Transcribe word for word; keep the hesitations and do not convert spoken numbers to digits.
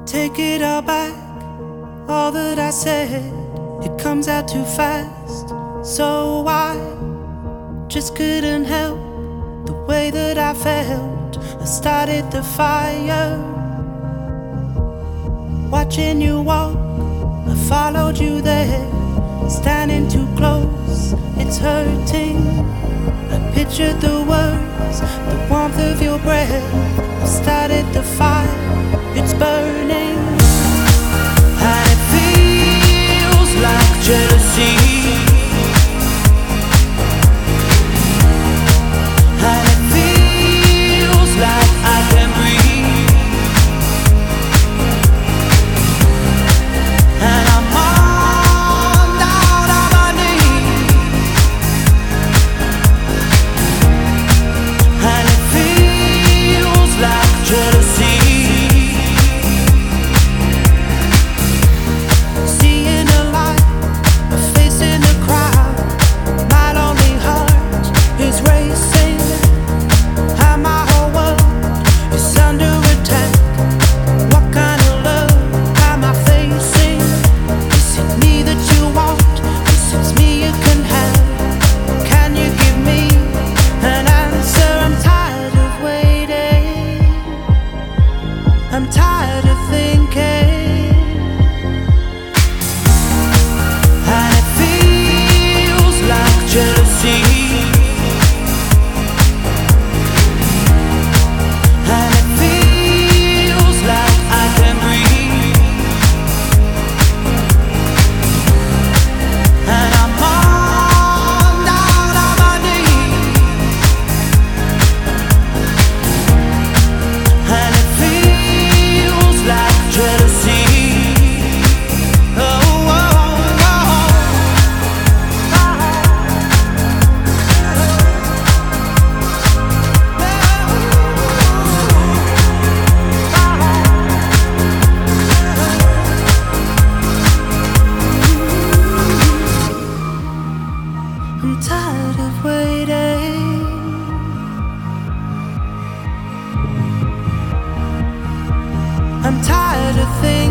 Take it all back, all that I said. It comes out too fast, so I just couldn't help the way that I felt. I started the fire, watching you walk. I followed you there, standing too close, it's hurting. I pictured the words, the warmth of your breath. I started the fire, it's burning. And it feels like jealousy. And it feels like I can breathe. And I'm on down on my knees. And it feels like jealousy. Seeing a light, a face in the crowd. My lonely heart is racing, and my whole world is under attack. What kind of love am I facing? Is it me that you want? Is it me you can have? Can you give me an answer? I'm tired of waiting. I'm tired of thinking. And it feels like jealousy. And it feels like I can breathe. And I'm on down on my knees. And it feels like jealousy. Oh, oh, oh, oh. I'm tired of waiting. I'm tired of thinking.